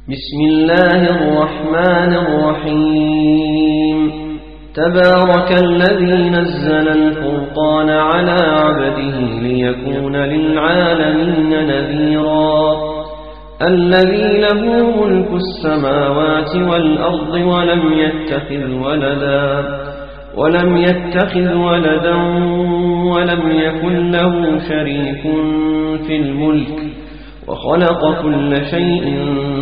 بسم الله الرحمن الرحيم تبارك الذي نزل الفرقان على عبده ليكون للعالمين نذيرا الذي له ملك السماوات والأرض ولم يتخذ ولدا ولم يكن له شريك في الملك وخلق كل شيء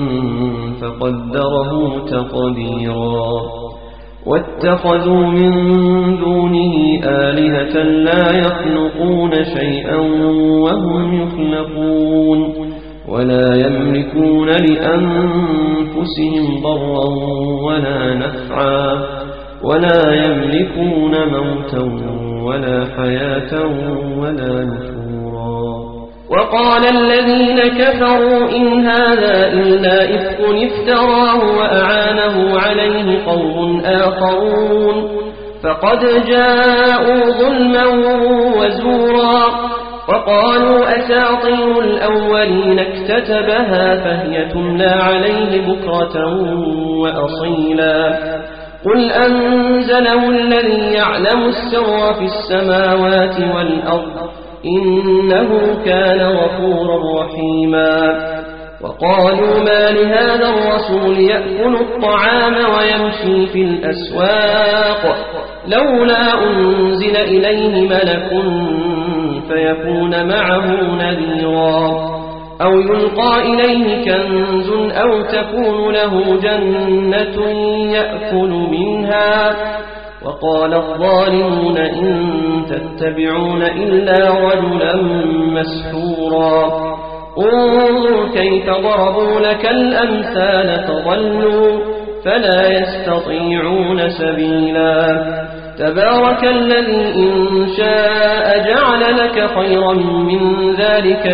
فقدره تقديرا واتخذوا من دونه آلهة لا يخلقون شيئا وهم يخلقون ولا يملكون لأنفسهم ضرا ولا نفعا ولا يملكون موتا ولا حياة ولا نشورا وقال الذين كفروا إن هذا إلا إفك افتراه وأعانه عليه قوم آخرون فقد جاءوا ظلما وزورا وقالوا أساطير الأولين اكتتبها فهي تملى عليه بكرة وأصيلا قل أنزله الذي يعلم السر في السماوات والأرض إنه كان غفورا رحيما وقالوا ما لهذا الرسول يأكل الطعام ويمشي في الأسواق لولا أنزل إليه ملك فيكون معه نذيرا أو يلقى إليه كنز أو تكون له جنة يأكل منها وقال الظالمون إن تتبعون إلا رجلا مسحورا انظر كيف ضربوا لك الأمثال فضلوا فلا يستطيعون سبيلا تبارك الذي إن شاء جعل لك خيرا من ذلك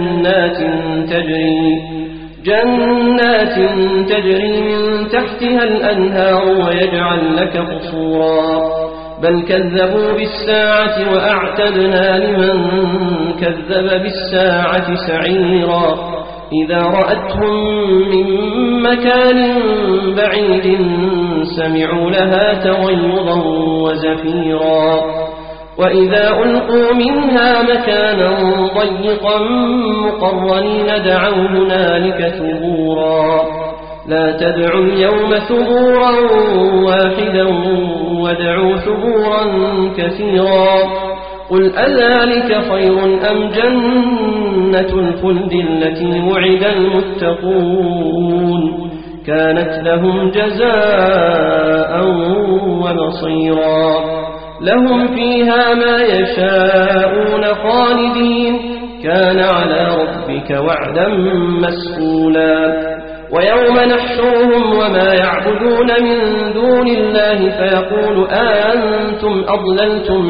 جنات تجري من تحتها الأنهار ويجعل لك قصورا بل كذبوا بالساعة وأعتدنا لمن كذب بالساعة سعيرا إذا رأتهم من مكان بعيد سمعوا لها تغيظا وزفيرا وإذا ألقوا منها مكانا ضيقا مقرنين دعوا هنالك ثبورا لا تدعوا اليوم ثبورا واحدا وادعوا ثبورا كثيرا قل أذلك خير أم جنة الخلد التي وعد المتقون كانت لهم جزاء ومصيرا لهم فيها ما يشاءون خالدين كان على ربك وعدا مسئولا ويوم نحشرهم وما يعبدون من دون الله فيقول أنتم أضللتم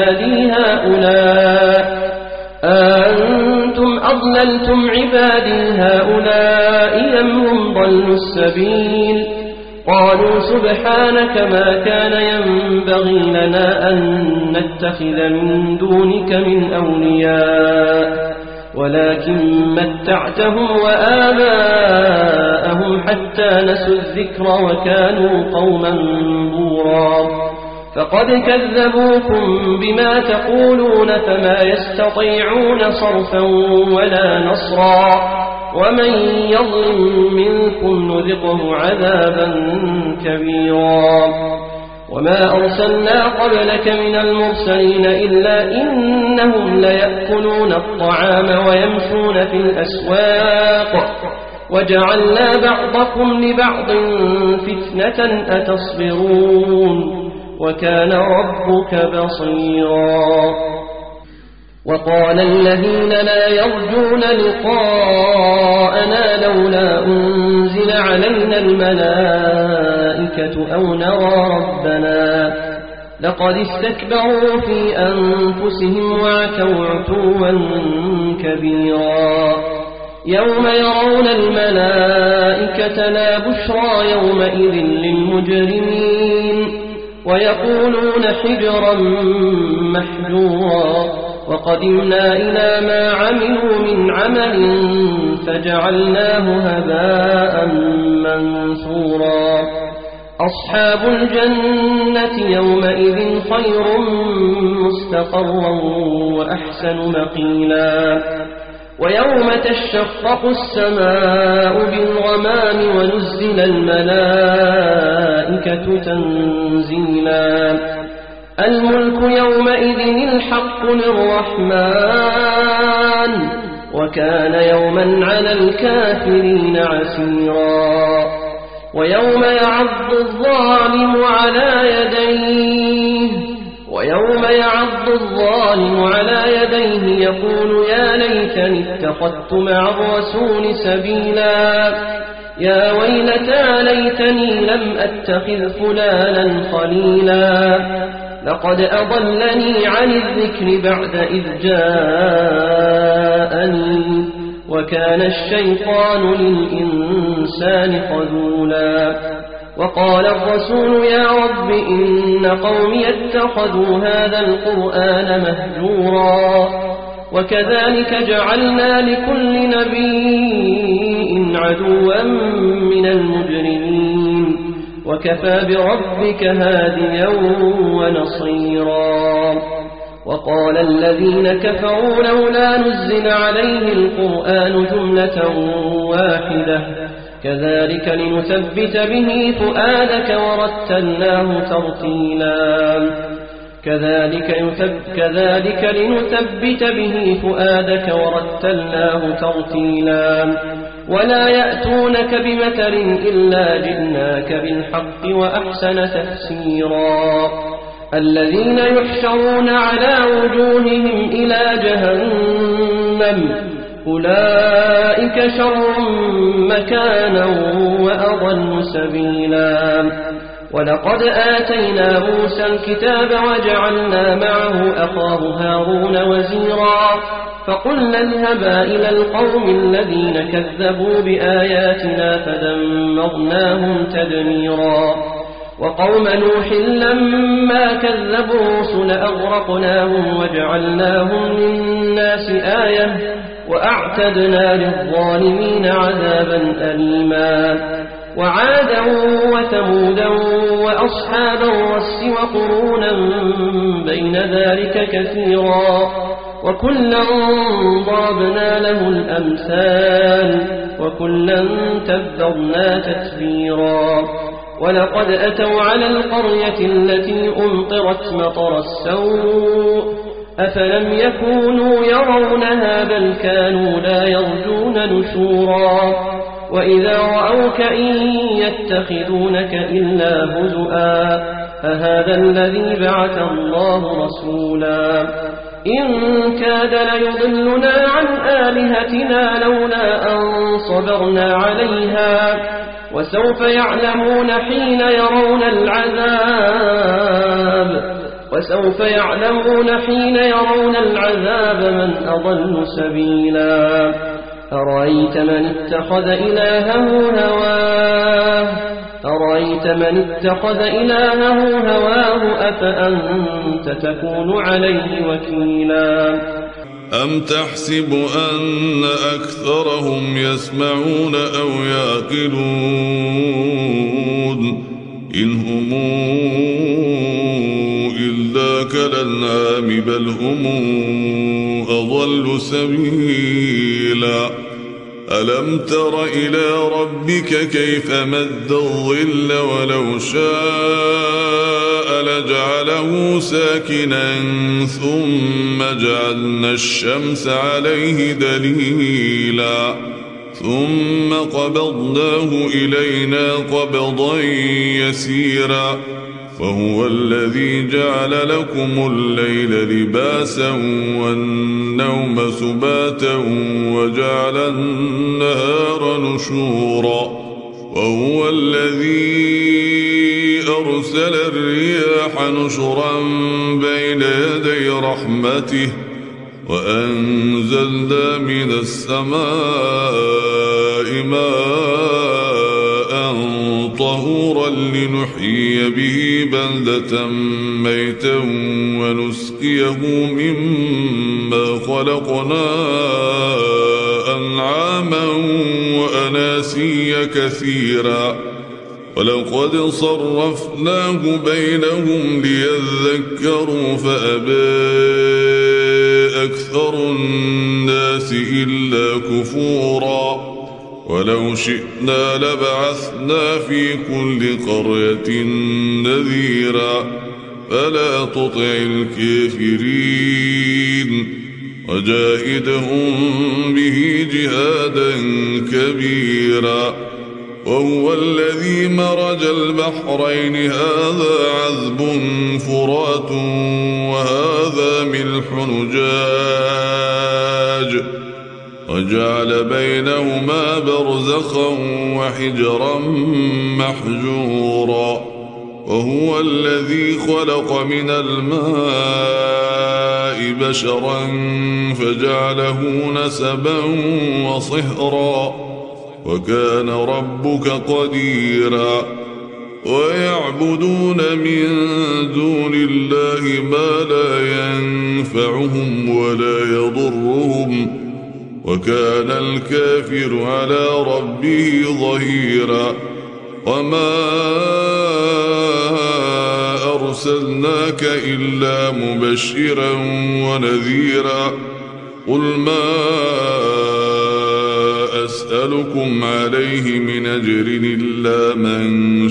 عبادي هؤلاء أم هم ضلوا السبيل قالوا سبحانك ما كان ينبغي لنا أن نتخذ من دونك من أولياء ولكن متعتهم وآباءهم حتى نسوا الذكر وكانوا قوما بورا فقد كذبوكم بما تقولون فما يستطيعون صرفا ولا نصرا ومن يظلم منكم نذقه عذابا كبيرا وما أرسلنا قبلك من المرسلين إلا إنهم ليأكلون الطعام ويمشون في الأسواق وجعلنا بعضكم لبعض فتنة أتصبرون وكان ربك بصيرا وقال الذين لا يرجون لقاءنا لولا أنزل علينا الملائكة أو نرى ربنا لقد استكبروا في أنفسهم وعتوا عتوا كبيرا يوم يرون الملائكة لا بشرى يومئذ للمجرمين ويقولون حجرا محجورا وقدمنا إلى ما عملوا من عمل فجعلناه هباء أصحاب الجنة يومئذ خير مستقرا وأحسن مقيلا ويوم تشقق السماء بالغمام ونزل الملائكة تنزيلا الملك يومئذ الحق للرحمن وكان يوما على الكافرين عسيرا ويوم يعض الظالم على يديه يقول يا ليتني اتخذت مع الرسول سبيلا يا ويلتى ليتني لم أتخذ فلانا خليلا لقد أضلني عن الذكر بعد إذ جاءني وكان الشيطان للإنسان خذولا وقال الرسول يا رب إن قومي اتخذوا هذا القرآن مهجورا وكذلك جعلنا لكل نبي عدوا من المجرمين وكفى بربك هاديا ونصيرا وقال الذين كفروا لولا نزل عليه القرآن جملة واحدة كذلك لنثبت به فؤادك ورتلناه ترتيلا ولا يأتونك بمثل إلا جئناك بالحق وأحسن تفسيرا الذين يحشرون على وجوههم إلى جهنم أولئك شر مكانا وأضل سبيلا ولقد آتينا موسى الكتاب وجعلنا معه أخاه هارون وزيرا فقلنا اذهبا إلى القوم الذين كذبوا بآياتنا فدمرناهم تدميرا وقوم نوح لما كذبوا الرسل أغرقناهم وجعلناهم للناس آية وأعتدنا للظالمين عذابا أليما وعادا وثمودا وأصحاب الرس وقرونا بين ذلك كثيرا وكلا ضربنا له الأمثال وكلا تبرنا تتبيرا ولقد أتوا على القرية التي أمطرت مطر السوء أفلم يكونوا يرونها بل كانوا لا يرجون نشورا وإذا رأوك إن يتخذونك إلا هزؤا أهذا الذي بعث الله رسولا إن كاد ليضلنا عن آلهتنا لولا أن صبرنا عليها وسوف يعلمون حين يرون العذاب من أضل سبيلا أرأيت من اتخذ إلهه هواه أفأنت تكون عليه وكيلا أم تحسب أن أكثرهم يسمعون أو يعقلون إن هم إلا كالأنعام بل هم أضل سبيلا ألم تر إلى ربك كيف مد الظل ولو شاء لجعله ساكنا ثم جعلنا الشمس عليه دليلا ثم قبضناه إلينا قبضا يسيرا فهو الذي جعل لكم الليل لباسا والنوم سباتا وجعل النهار نشورا وهو الذي أرسل الرياح نشرا بين يدي رحمته وأنزلنا من السماء ماء طهورا لنحيي به بلدة ميتا ونسقيه مما خلقنا أنعاما وأناسيا كثيرا ولقد صرفناه بينهم ليذكروا فأبى أكثر الناس إلا كفورا ولو شئنا لبعثنا في كل قرية نذيرا فلا تطع الكافرين وجاهدهم به جهادا كبيرا وهو الذي مرج البحرين هذا عذب فرات وهذا ملح نجاج وجعل بينهما برزخا وحجرا محجورا وهو الذي خلق من الماء بشرا فجعله نسبا وصهرا وكان ربك قديرا ويعبدون من دون الله ما لا ينفعهم ولا يضرهم وكان الكافر على ربه ظهيرا وما أرسلناك إلا مبشرا ونذيرا قل ما أسألكم عليه من أجر إلا من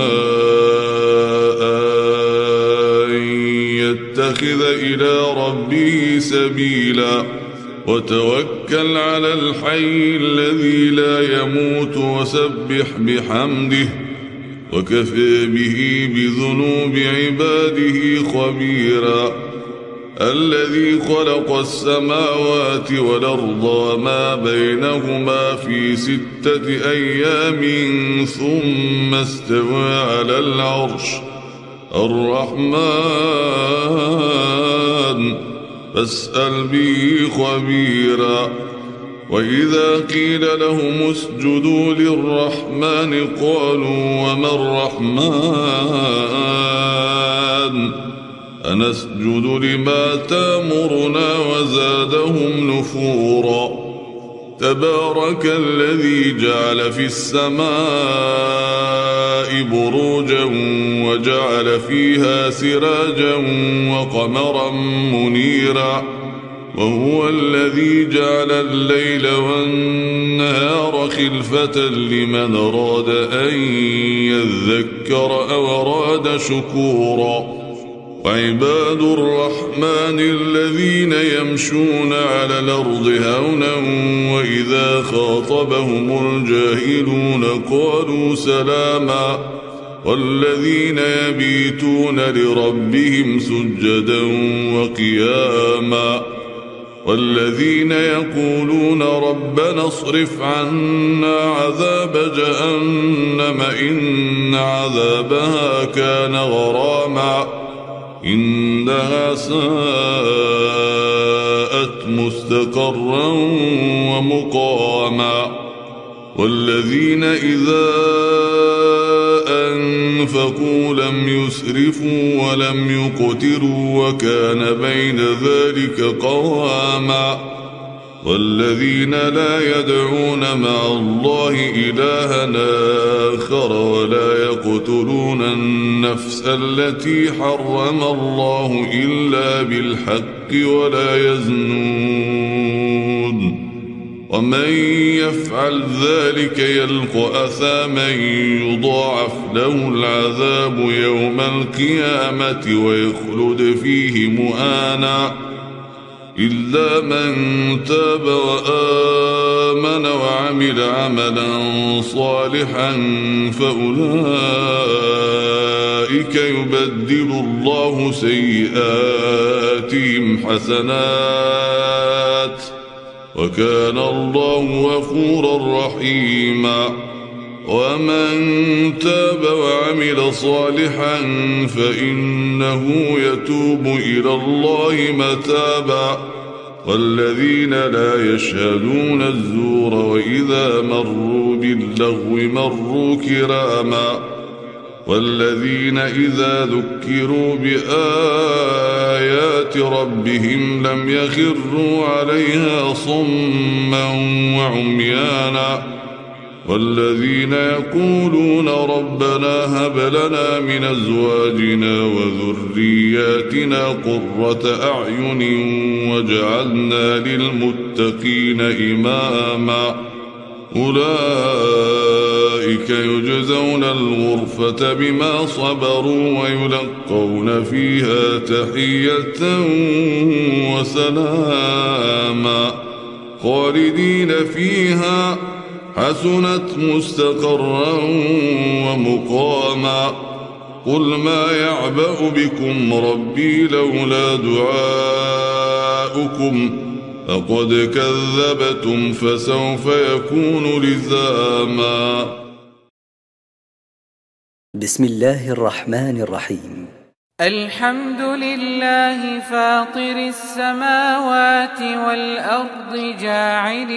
شاء أن يتخذ إلى ربه سبيلا وتوكل على الحي الذي لا يموت وسبح بحمده وكفى به بذنوب عباده خبيرا الذي خلق السماوات والأرض وما بينهما في 6 أيام ثم استوى على العرش الرحمن فاسأل به خبيرا وإذا قيل لهم اسجدوا للرحمن قالوا وما الرحمن أنسجد لما تامرنا وزادهم نفورا تبارك الذي جعل في السماء بروجا وجعل فيها سراجا وقمرا منيرا وهو الذي جعل الليل والنهار خلفة لمن أراد أن يذكر أو أراد شكورا وعباد الرحمن الذين يمشون على الأرض هونا وإذا خاطبهم الجاهلون قالوا سلاما والذين يبيتون لربهم سجدا وقياما والذين يقولون ربنا اصرف عنا عذاب جهنم إن عذابها كان غراما إنها ساءت مستقرا ومقاما والذين إذا أنفقوا لم يسرفوا ولم يقتروا وكان بين ذلك قواما والذين لا يدعون مع الله إلها آخر ولا يقتلون النفس التي حرم الله إلا بالحق ولا يزنون ومن يفعل ذلك يلقى أثاما يضاعف له العذاب يوم القيامة ويخلد فيه مهانا إلا من تاب وآمن وعمل عملا صالحا فأولئك يبدل الله سيئاتهم حسنات وكان الله غفورا رحيما ومن تاب وعمل صالحا فإنه يتوب إلى الله متابا والذين لا يشهدون الزور وإذا مروا باللغو مروا كراما والذين إذا ذكروا بآيات ربهم لم يخروا عليها صما وعميانا والذين يقولون ربنا هب لنا من أزواجنا وذرياتنا قرة أعين واجعلنا للمتقين إماما أولئك يجزون الغرفة بما صبروا ويلقون فيها تحية وسلاما خالدين فيها حسنت مستقرا ومقاما قل ما يعبأ بكم ربي لولا دعاؤكم فقد كذبتم فسوف يكون لزاما. بسم الله الرحمن الرحيم. الحمد لله فاطر السماوات والأرض جاعل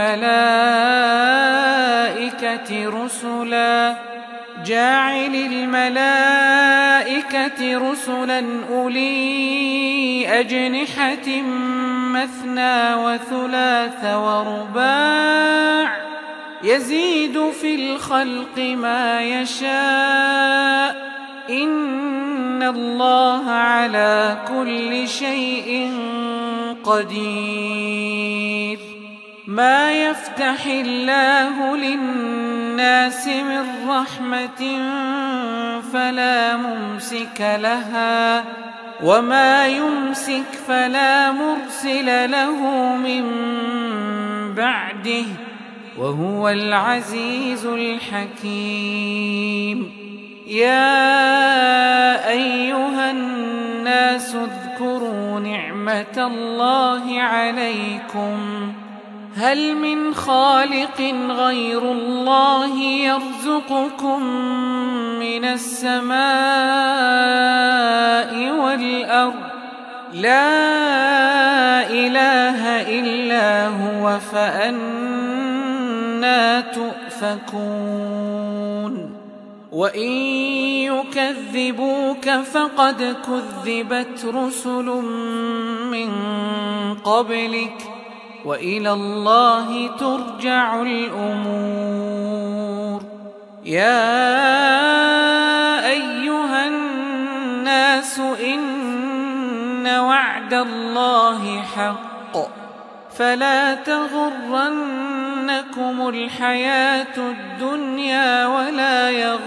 الملائكة رسلا أولي أجنحة مثنى وثلاث ورباع يزيد في الخلق ما يشاء إن الله على كل شيء قدير. ما يفتح الله للناس من رحمة فلا ممسك لها وما يمسك فلا مرسل له من بعده وهو العزيز الحكيم. يا أيها الناس اذكروا نعمة الله عليكم هل من خالق غير الله يرزقكم من السماء والأرض لا إله إلا هو فأنى تؤفكون. وإن يكذبوك فقد كذبت رسل من قبلك وإلى الله ترجع الأمور. يا أيها الناس إن وعد الله حق فلا تغرنكم الحياة الدنيا ولا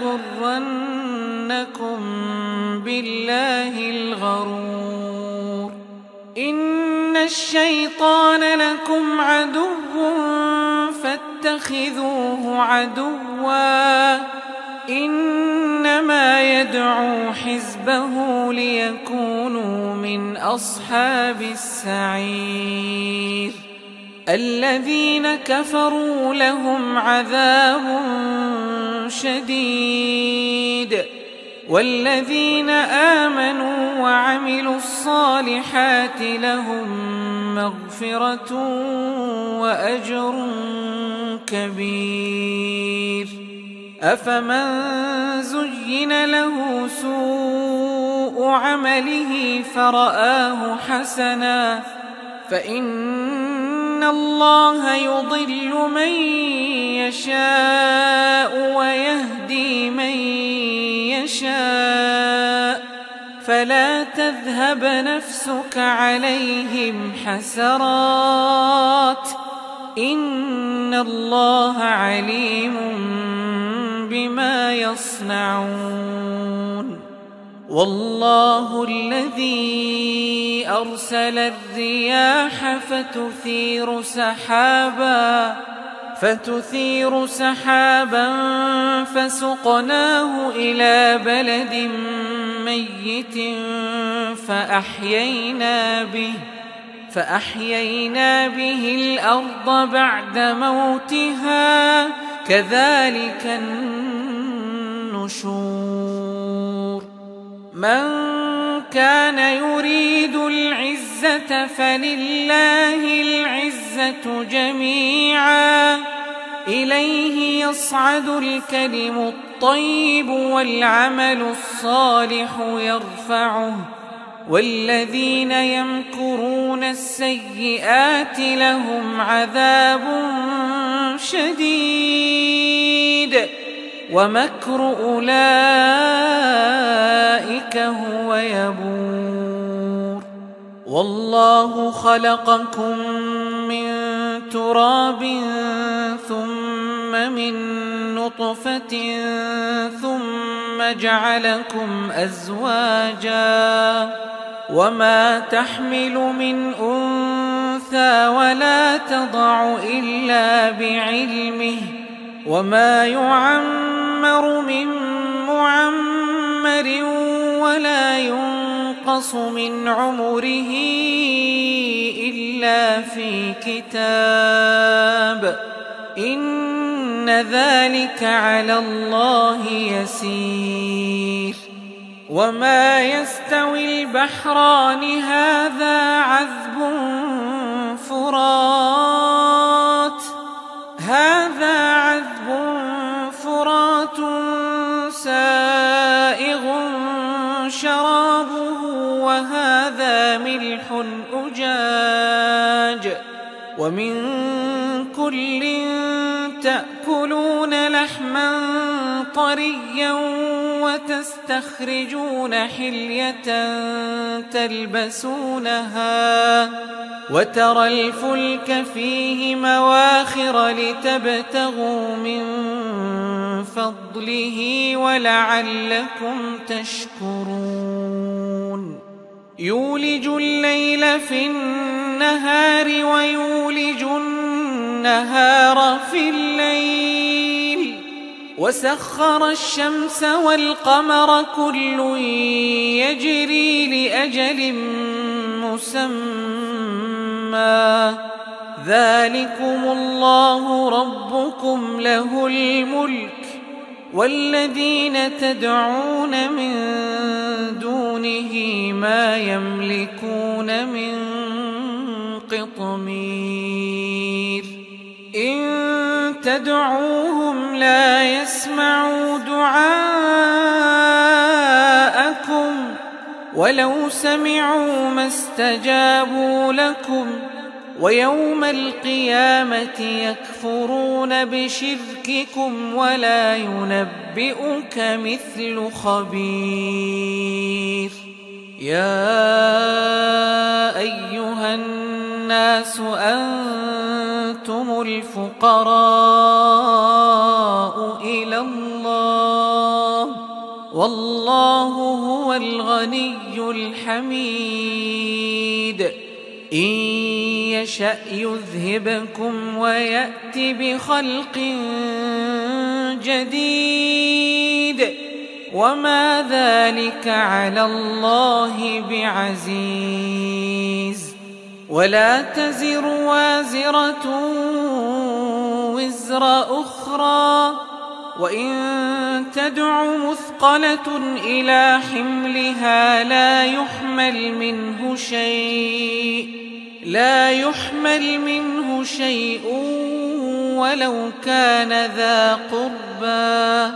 يغرنكم بالله الغرور. إن الشيطان لكم عدو فاتخذوه عدوا إنما يدعو حزبه ليكونوا من أصحاب السعير. الذين كفروا لهم عذاب شديد والذين آمنوا وعملوا الصالحات لهم مغفرة وأجر كبير. أفمن زين له سوء عمله فرآه حسنا فإن الله يضل من يشاء ويهدي من يشاء فلا تذهب نفسك عليهم حسرات إن الله عليم بما يصنعون. والله الذي أرسل الرياح فتثير سحابا فسقناه إلى بلد ميت فأحيينا به الأرض بعد موتها كذلك النشور. من كان يريد العزة فلله العزة جميعا إليه يصعد الكلم الطيب والعمل الصالح يرفعه والذين يمكرون السيئات لهم عذاب شديد ومكر أولئك هو يبور والله خلقكم من تراب ثم من نطفة ثم جعلكم أزواجا وما تحمل من أنثى ولا تضع إلا بعلمه وما يعمر من معمر ولا ينقص من عمره إلا في كتاب إن ذلك على الله يسير وما يستوي البحران هذا عذب فرات سائغ شرابه وهذا ملح أجاج ومن كل تأكلون لحما طريا وتستخرجون حلية تلبسونها وترى الفلك فيه مواخر لتبتغوا من فضله ولعلكم تشكرون يولج الليل في النهار ويولج النهار في الليل وسخر الشمس والقمر كل يجري لأجل مسمى ذلكم الله ربكم له الملك والذين تدعون من دونه ما يملكون من قطمير إن تدعوهم لا يسمعوا دعاءكم ولو سمعوا ما استجابوا لكم ويوم القيامة يكفرون بشرككم ولا ينبئك مثل خبير يا أيها الناس أنتم الفقراء إلى الله والله هو الغني الحميد إن يشأ يذهبكم ويأت بخلق جديد وما ذلك على الله بعزيز ولا تزر وازرة وزر أخرى وإن تدع مثقلة إلى حملها لا يحمل منه شيء ولو كان ذا قربى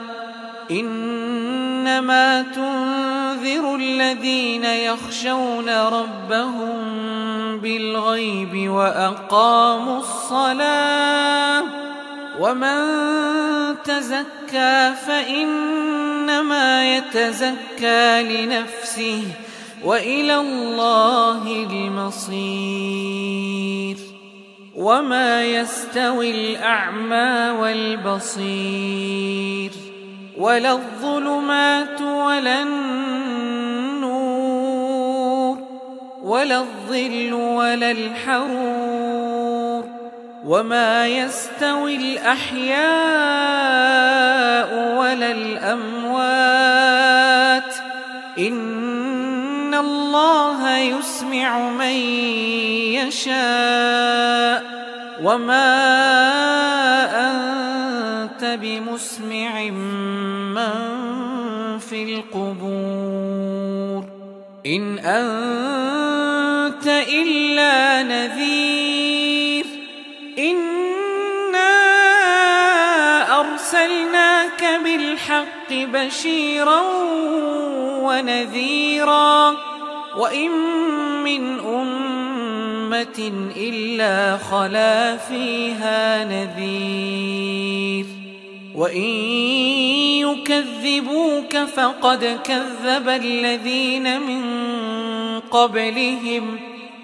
إنما تنذر الذين يخشون ربهم بالغيب وأقاموا الصلاة ومن تزكى فإنما يتزكى لنفسه وإلى الله المصير وما يستوي الأعمى والبصير ولا الظلمات ولا النور ولا الظل ولا الحرور وما يستوي الأحياء ولا الأموات إن الله يسمع من يشاء وما أنت بمسمع من في القبور إن أنت إلا نذير إنا أرسلناك بالحق بشيرا ونذيرا وإن من أمة إلا خلا فيها نذير وإن يكذبوك فقد كذب الذين من قبلهم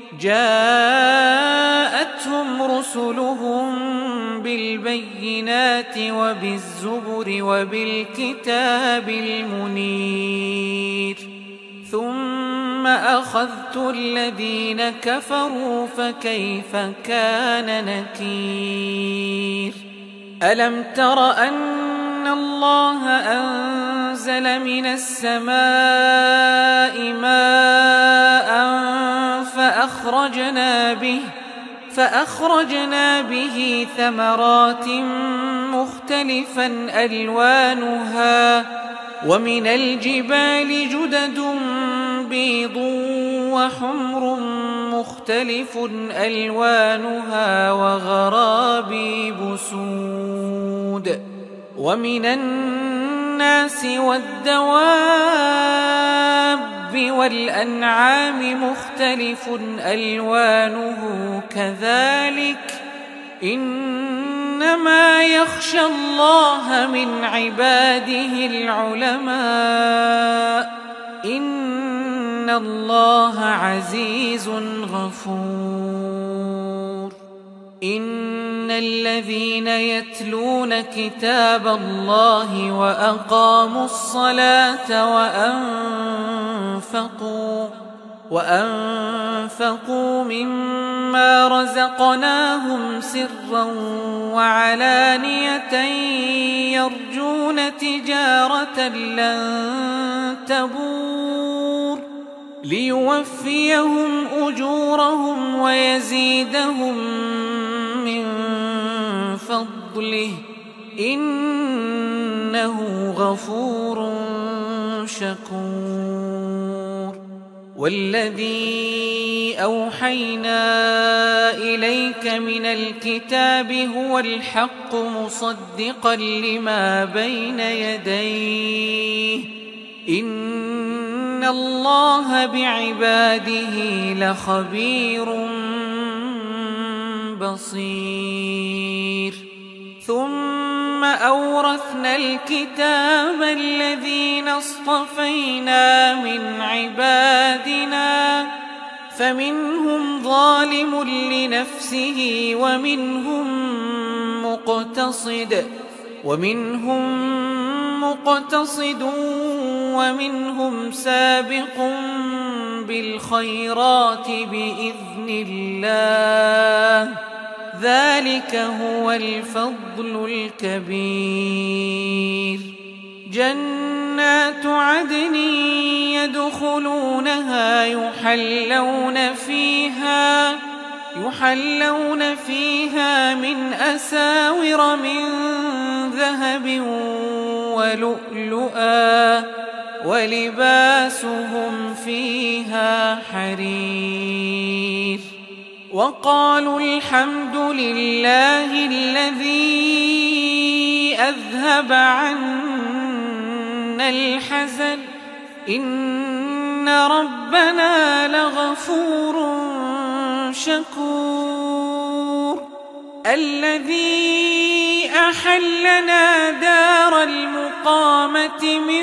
جاءتهم رسلهم بالبينات وبالزبر وبالكتاب المنير ثم أخذت الذين كفروا فكيف كان نكير ألم تر أن الله أنزل من السماء ماء فأخرجنا به ثمرات مختلفا ألوانها ومن الجبال جدد بيض وحمر مختلف ألوانها وغرابيب سود ومن الناس والدواب والأنعام مختلف ألوانه كذلك إنما يخشى الله من عباده العلماء إن الله عزيز غفور إن الذين يتلون كتاب الله وأقاموا الصلاة وأنفقوا مما رزقناهم سرا وعلانية يرجون تجارة لن تبور ليوفيهم أجورهم ويزيدهم من فضله إنه غفور شكور والذي أوحينا إليك من الكتاب هو الحق مصدقا لما بين يديه إن الله بعباده لخبير بصير ثم أورثنا الكتاب الذين اصطفينا من عبادنا فمنهم ظالم لنفسه ومنهم مقتصد ومنهم سابق بالخيرات بإذن الله ذلك هو الفضل الكبير جنات عدن يدخلونها يحلون فيها من أساور من ذهب ولؤلؤا ولباسهم فيها حرير وقالوا الحمد لله الذي أذهب عنا الحزن إن ربنا لغفور شكور الذي أحلنا دار المقامة من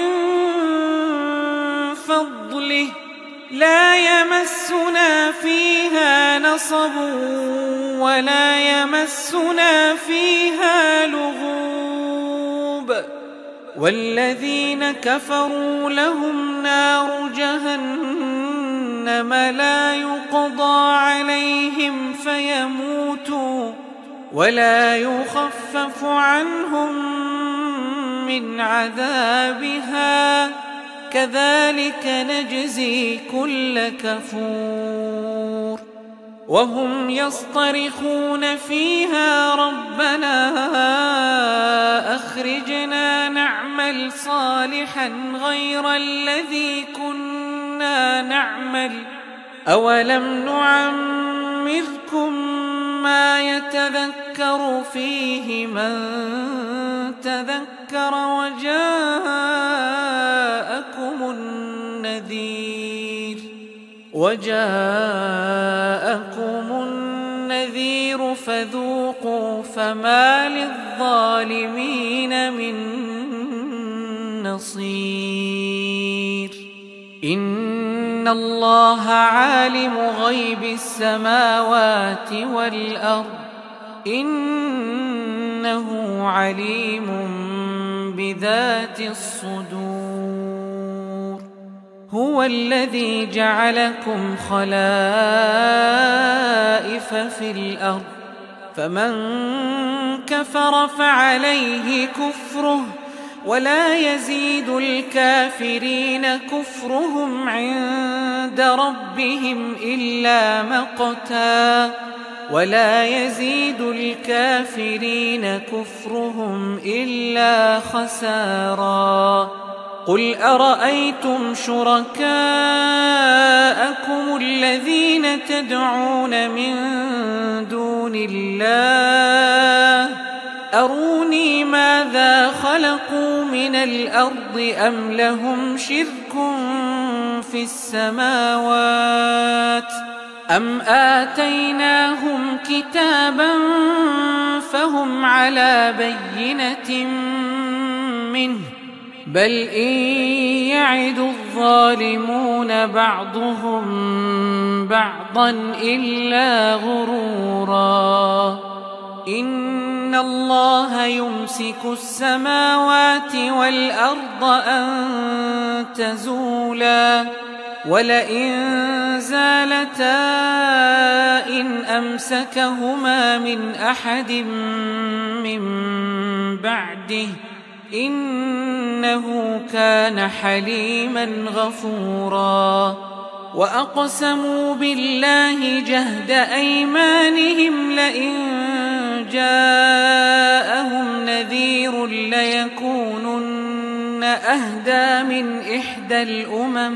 فضله لا يمسنا فيها نصب ولا يمسنا فيها لغوب والذين كفروا لهم نار جهنم لا يقضى عليهم فيموتوا ولا يخفف عنهم من عذابها كذلك نجزي كل كفور وهم يصطرخون فيها ربنا أخرجنا نعمل صالحا غير الذي كنا نعمل أولم نعمركم ما يتذكر فيه من تذكر وجاءكم النذير وجاءكم النذير فذوقوا فما للظالمين من نصير إن الله عالم غيب السماوات والأرض إنه عليم بذات الصدور هو الذي جعلكم خلائف في الأرض فمن كفر فعليه كفره ولا يزيد الكافرين كفرهم عند ربهم إلا مقتا ولا يزيد الكافرين كفرهم إلا خسارا قل أرأيتم شركاءكم الذين تدعون من دون الله أروني ماذا خلقوا من الأرض أم لهم شرك في السماوات أم آتيناهم كتابا فهم على بينة منه بل إن يعد الظالمون بعضهم بعضا إلا غرورا إن الله يمسك السماوات والأرض أن تزولا ولئن زالتا إن أمسكهما من أحد من بعده إنه كان حليما غفورا وأقسموا بالله جهد أيمانهم لئن جاءهم نذير ليكونن أهدى من إحدى الأمم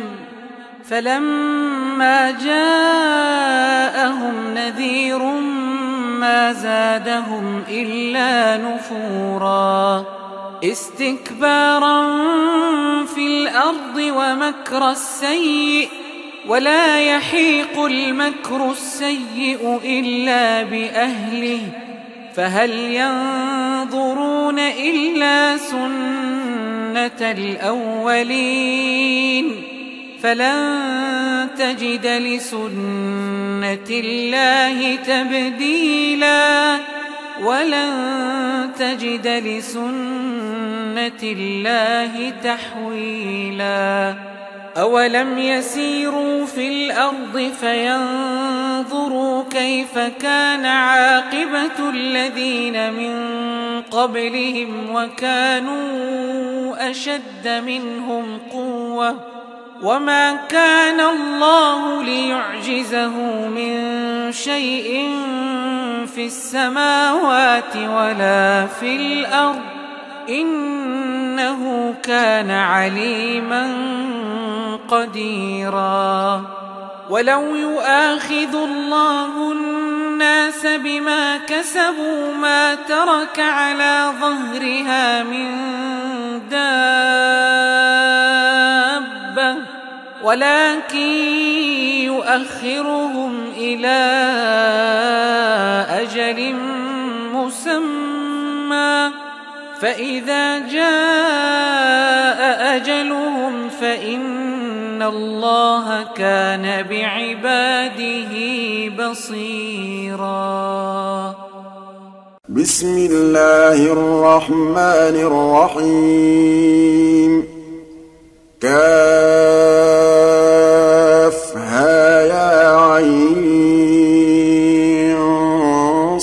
فلما جاءهم نذير ما زادهم إلا نفورا استكبارا في الأرض ومكر السيء ولا يحيق المكر السيء إلا بأهله فهل ينظرون إلا سنة الأولين فلن تجد لسنة الله تبديلا ولن تجد لسنة الله تحويلا أولم يسيروا في الأرض فينظروا كيف كان عاقبة الذين من قبلهم وكانوا أشد منهم قوة وما كان الله ليعجزه من شيء في السماوات ولا في الأرض إنه كان عليما قديرا ولو يؤاخذ الله الناس بما كسبوا ما ترك على ظهرها من دابة ولكن يؤخرهم إلى أجل مسمى فإذا جاء أجلهم فإن الله كان بعباده بصيرا بسم الله الرحمن الرحيم كافها يا عين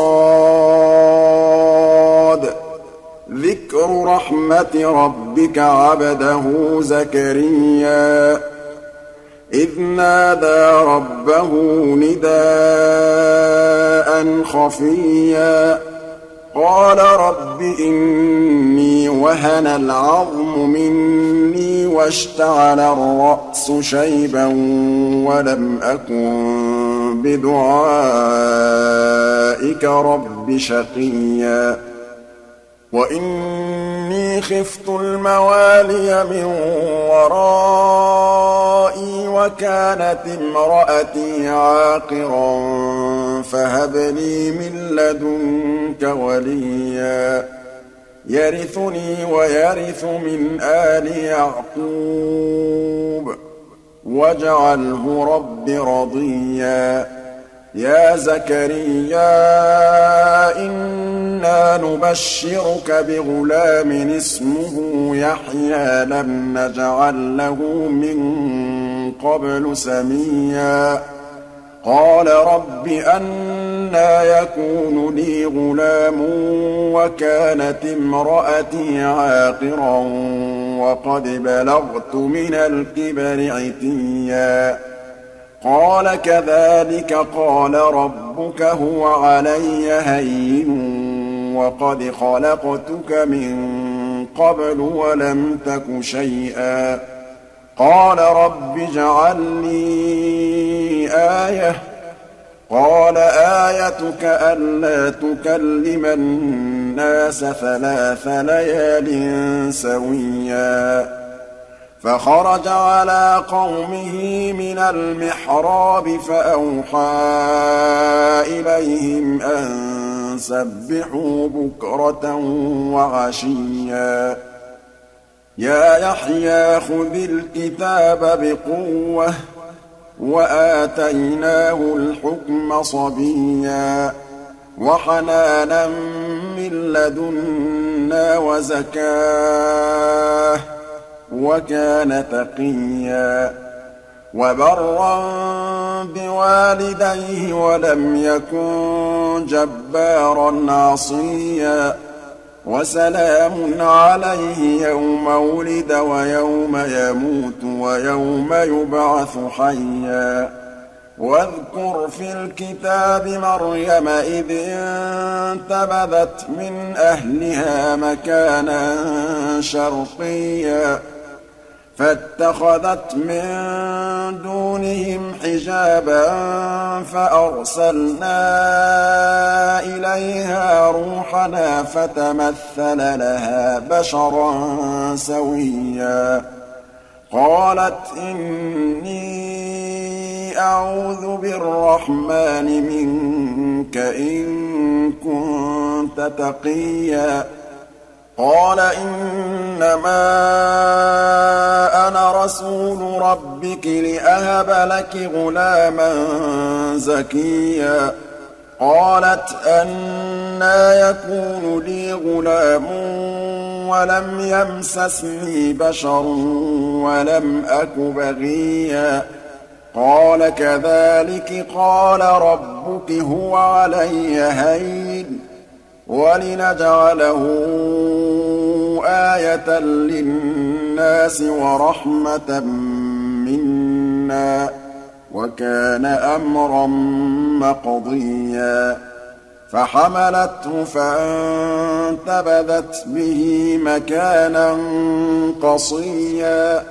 صاد ذكر رحمة ربك عبده زكريا إذ نادى ربه نداء خفيا قال رب إني وهن العظم مني واشتعل الرأس شيبا ولم أكن بدعائك رب شقيا وإني خفت الموالي من ورائي وكانت امرأتي عاقرا فهب لي من لدنك وليا يرثني ويرث من آل يعقوب واجعله رب رضيا يا زكريا إنا نبشرك بغلام اسمه يحيى لم نجعل له من قبل سميا قال رب أنى يكون لي غلام وكانت امرأتي عاقرا وقد بلغت من الكبر عتيا قال كذلك قال ربك هو علي هين وقد خلقتك من قبل ولم تك شيئا قال رب اجعل لي آية قال آيتك ألا تكلم الناس 3 ليال سويا فخرج على قومه من المحراب فأوحى إليهم أن سبحوا بكرة وعشيا يا يحيى خذ الكتاب بقوة وآتيناه الحكم صبيا وحنانا من لدنا وزكاه وكان تقيا وبرا بوالديه ولم يكن جبارا عصيا وسلام عليه يوم ولد ويوم يموت ويوم يبعث حيا واذكر في الكتاب مريم إذ انتبذت من أهلها مكانا شرقيا فاتخذت من دونهم حجابا فأرسلنا إليها روحنا فتمثل لها بشرا سويا قالت إني أعوذ بالرحمن منك إن كنت تقيا قال إنما أنا رسول ربك لأهب لك غلاما زكيا قالت أنى يكون لي غلام ولم يمسسني بشر ولم أك بغيا قال كذلك قال ربك هو علي هين ولنجعله آية للناس ورحمة منا وكان أمرا مقضيا فحملته فانتبذت به مكانا قصيا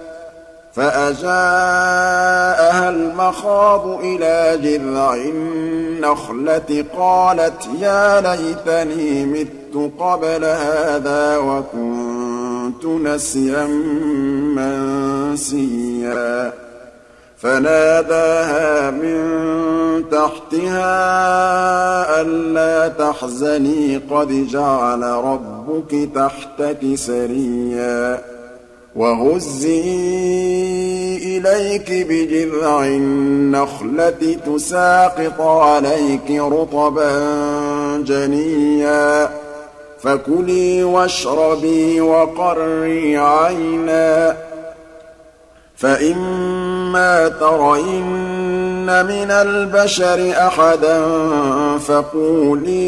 فأجاءها المخاض إلى جذع النخلة قالت يا ليتني مت قبل هذا وكنت نسيا منسيا فناداها من تحتها ألا تحزني قد جعل ربك تحتك سريا وهزي إليك بجذع النخلة تساقط عليك رطبا جنيا فكلي واشربي وقري عينا فإما ترين من البشر أحدا فقولي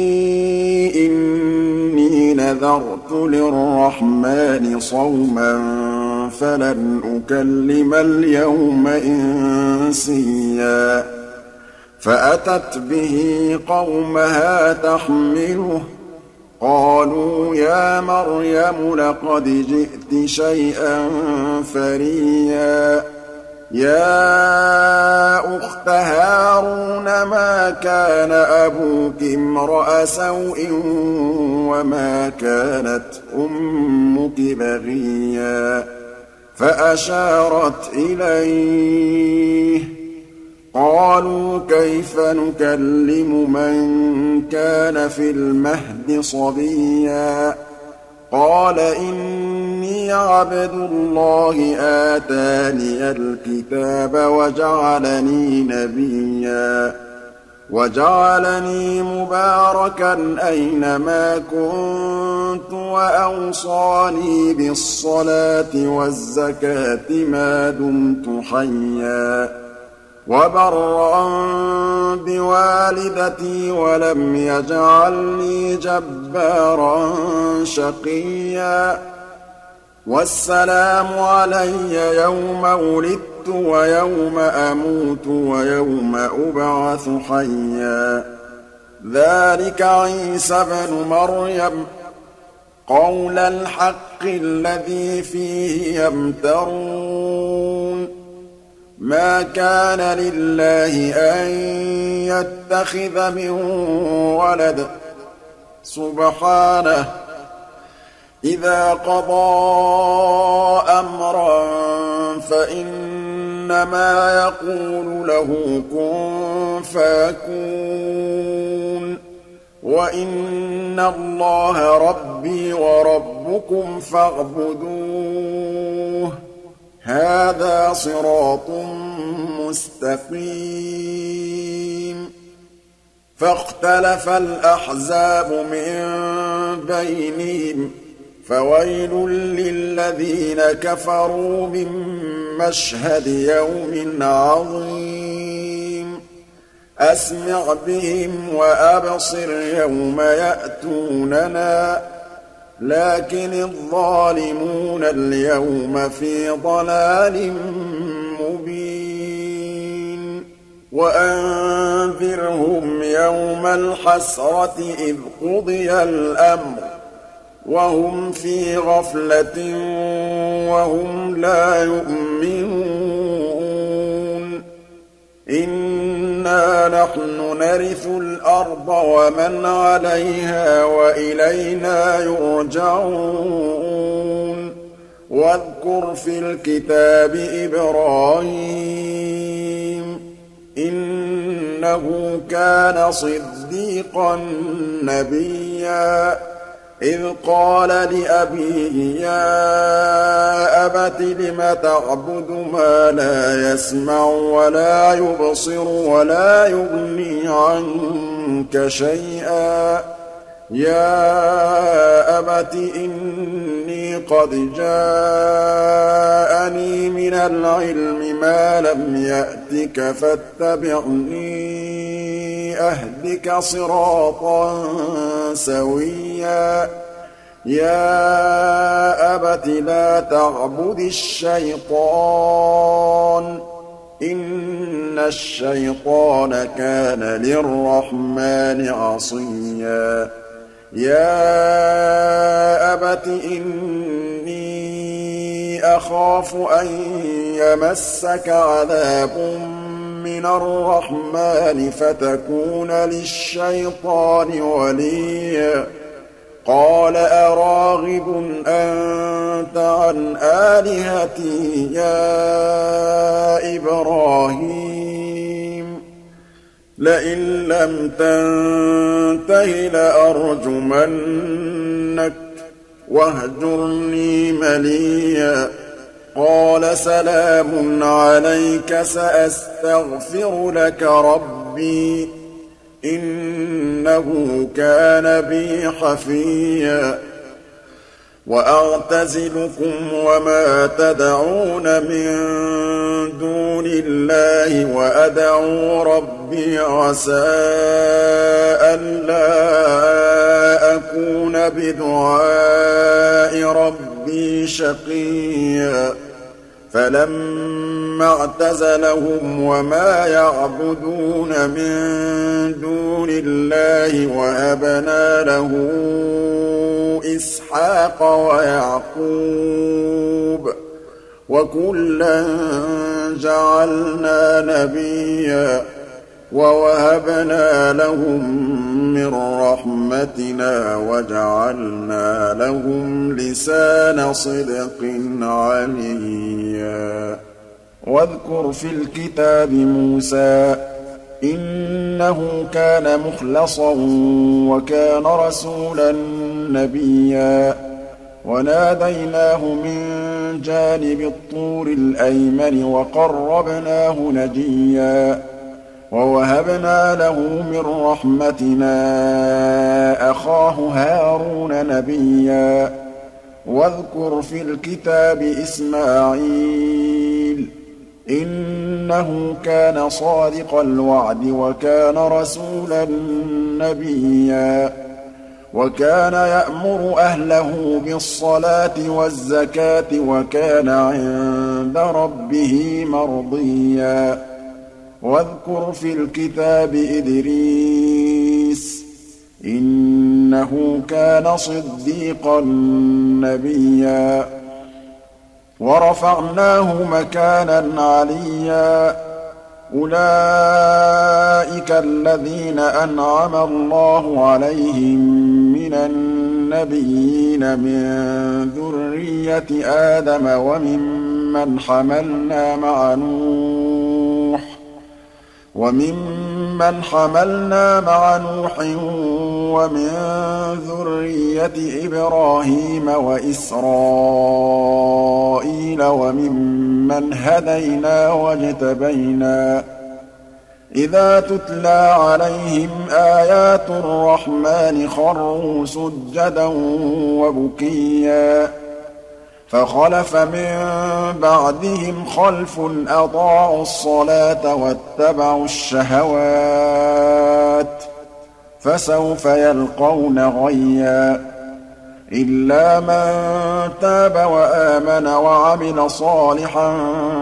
إني نذرت للرحمن صوما فلن أكلم اليوم إنسيا فأتت به قومها تحمله قالوا يا مريم لقد جئت شيئا فريا يا أخت هارون ما كان أبوك امرأ سوء وما كانت أمك بغيا فأشارت إليه. قالوا كيف نكلم من كان في المهد صبيا قال إني عبد الله آتاني الكتاب وجعلني نبيا وجعلني مباركا أينما كنت وأوصاني بالصلاة والزكاة ما دمت حيا وبرا بوالدتي ولم يجعلني جبارا شقيا والسلام علي يوم ولدت ويوم أموت ويوم أبعث حيا ذلك عيسى بن مريم قول الحق الذي فيه يمترون ما كان لله أن يتخذ من ولد سبحانه إذا قضى أمرا فإنما يقول له كن فيكون وإن الله ربي وربكم فاعبدوه هذا صراط مستقيم فاختلف الأحزاب من بينهم فويل للذين كفروا من مشهد يوم عظيم أسمع بهم وأبصر يوم يأتوننا لكن الظالمون اليوم في ضلال مبين وأنذرهم يوم الحسرة إذ قضي الأمر وهم في غفلة وهم لا يؤمنون إنا نحن نرث الأرض ومن عليها وإلينا يرجعون واذكر في الكتاب إبراهيم إنه كان صديقا نبيا إذ قال لأبيه يا أبت لم تعبد ما لا يسمع ولا يبصر ولا يغني عنك شيئا يا أبت إني قد جاءني من العلم ما لم يأتك فاتبعني أهدك صراطا سويا يا أبت لا تعبد الشيطان إن الشيطان كان للرحمن عصيا يا أبت إني أخاف أن يمسك عذاب من الرحمن فتكون للشيطان وليا قال أراغب أنت عن آلهتي يا إبراهيم لئن لم تنته لأرجمنك واهجرني مليا قال سلام عليك سأستغفر لك ربي إنه كان بي حفيا وأعتزلكم وما تدعون من دون الله وأدعو ربي عسى ألا أكون بدعاء ربي شقيا فلما اعتزلهم وما يعبدون من دون الله وهبنا له إسحاق ويعقوب وكلا جعلنا نبيا ووهبنا لهم من رحمتنا وجعلنا لهم لسان صدق عليا واذكر في الكتاب موسى إنه كان مخلصا وكان رسولا نبيا وناديناه من جانب الطور الأيمن وقربناه نجيا ووهبنا له من رحمتنا أخاه هارون نبيا واذكر في الكتاب إسماعيل إنه كان صادق الوعد وكان رسولا نبيا وكان يأمر أهله بالصلاة والزكاة وكان عند ربه مرضيا واذكر في الكتاب إدريس إنه كان صديقا نبيا ورفعناه مكانا عليا أولئك الذين أنعم الله عليهم من النبيين من ذرية آدم وممن حملنا مع نوح ومن ذرية إبراهيم وإسرائيل وممن هدينا واجتبينا إذا تتلى عليهم آيات الرحمن خروا سجدا وبكيا فخلف من بعدهم خلف أضاعوا الصلاة واتبعوا الشهوات فسوف يلقون غيا إلا من تاب وآمن وعمل صالحا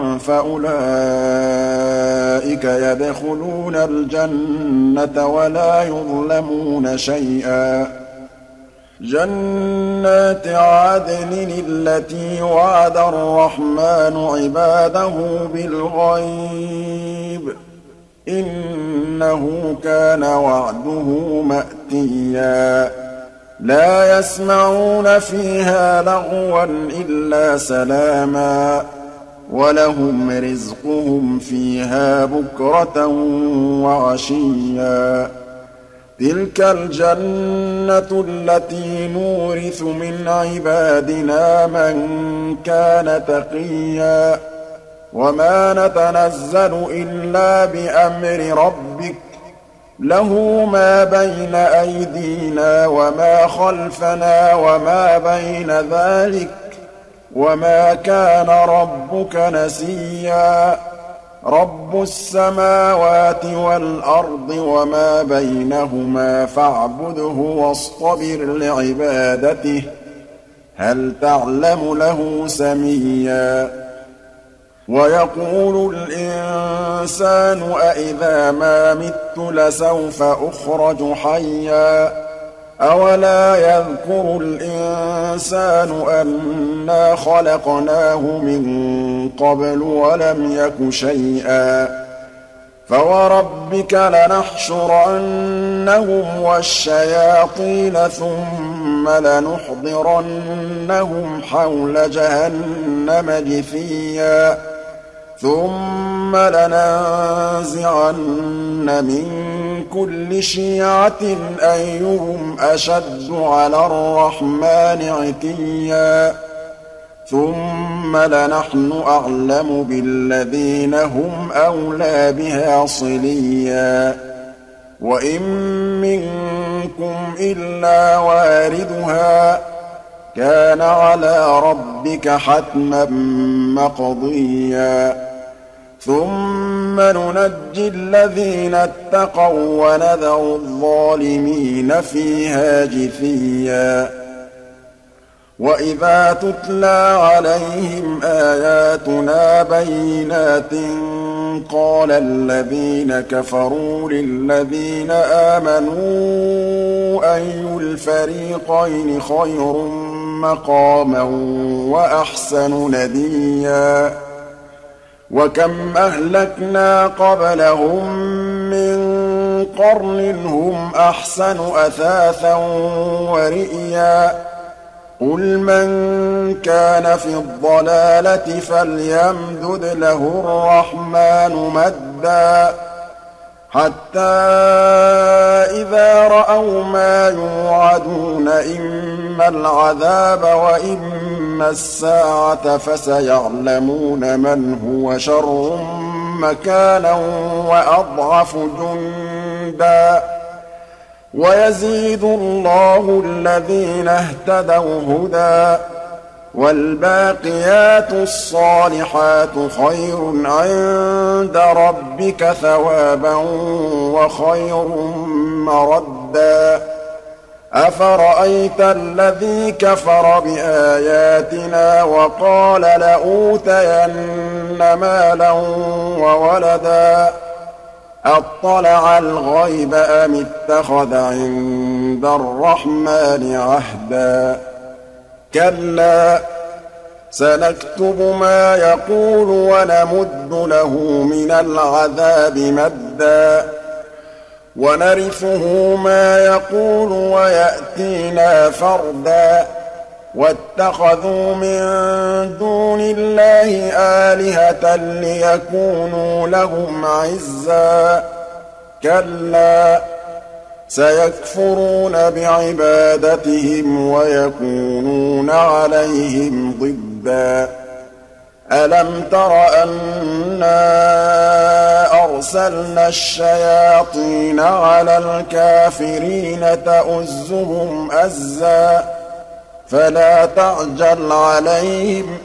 فأولئك يدخلون الجنة ولا يظلمون شيئا جنات عدن التي وعد الرحمن عباده بالغيب إنه كان وعده مأتيا لا يسمعون فيها لغوا إلا سلاما ولهم رزقهم فيها بكرة وعشيا تلك الجنة التي نورث من عبادنا من كان تقيا وما نتنزل إلا بأمر ربك له ما بين أيدينا وما خلفنا وما بين ذلك وما كان ربك نسيا رب السماوات والأرض وما بينهما فاعبده واصطبر لعبادته هل تعلم له سميا ويقول الإنسان أإذا ما مت لسوف أخرج حيا أولا يذكر الإنسان أنا خلقناه من قبل ولم يك شيئا فوربك لنحشرنهم والشياطين ثم لنحضرنهم حول جهنم جثيا ثم لننزعن من كل شيعة أيهم أشد على الرحمن عتيا ثم لنحن أعلم بالذين هم أولى بها صليا وإن منكم إلا واردها كان على ربك حتما مقضيا ثم ننجي الذين اتقوا ونذر الظالمين فيها جثيا وإذا تتلى عليهم آياتنا بينات قال الذين كفروا للذين آمنوا أي الفريقين خير مقاما وأحسن نديا وكم أهلكنا قبلهم من قرن هم أحسن أثاثا ورئيا قل من كان في الضلالة فليمدد له الرحمن مدا حتى إذا رأوا ما يوعدون إما العذاب وإما الساعة فسيعلمون من هو شر مكانا وأضعف جندا ويزيد الله الذين اهتدوا هدى والباقيات الصالحات خير عند ربك ثوابا وخير مردا أفرأيت الذي كفر بآياتنا وقال لأوتين مالا وولدا أطلع الغيب أم اتخذ عند الرحمن عهدا كلا سنكتب ما يقول ونمد له من العذاب مدا ونرثه ما يقول ويأتينا فردا واتخذوا من دون الله آلهة ليكونوا لهم عزا كلا سيكفرون بعبادتهم ويكونون عليهم ضدا ألم تر أنا أرسلنا الشياطين على الكافرين تؤزهم أزا فلا تعجل عليهم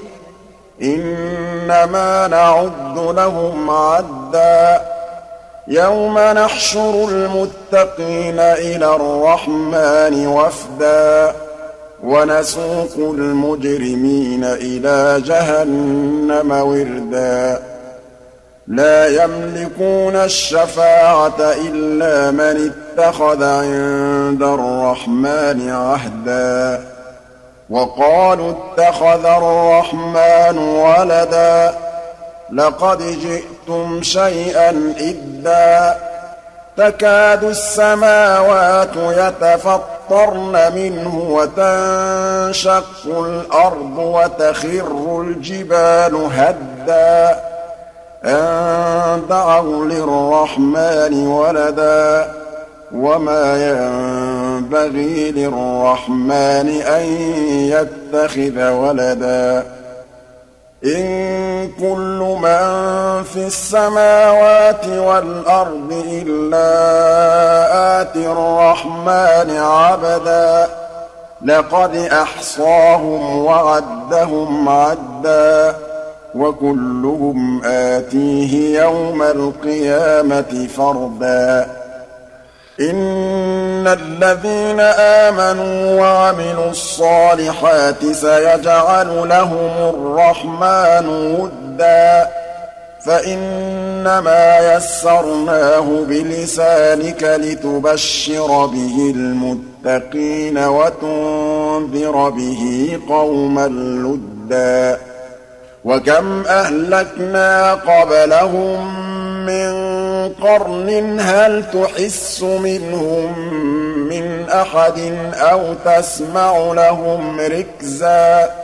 إنما نعد لهم عدا يوم نحشر المتقين إلى الرحمن وفدا ونسوق المجرمين إلى جهنم وردا لا يملكون الشفاعة إلا من اتخذ عند الرحمن عهدا وقالوا اتخذ الرحمن ولدا لقد جئتم شيئا إدا تكاد السماوات يتفطرن منه وتنشق الأرض وتخر الجبال هدا أن دعوا للرحمن ولدا وما ينبغي للرحمن أن يتخذ ولدا إن كل من في السماوات والأرض إلا آتي الرحمن عبدا لقد أحصاهم وعدهم عدا وكلهم آتيه يوم القيامة فردا إن الذين آمنوا وعملوا الصالحات سيجعل لهم الرحمن ودا فإنما يسرناه بلسانك لتبشر به المتقين وتنذر به قوما لدا وكم أهلكنا قبلهم من قرن هل تحس منهم من أحد أو تسمع لهم ركزا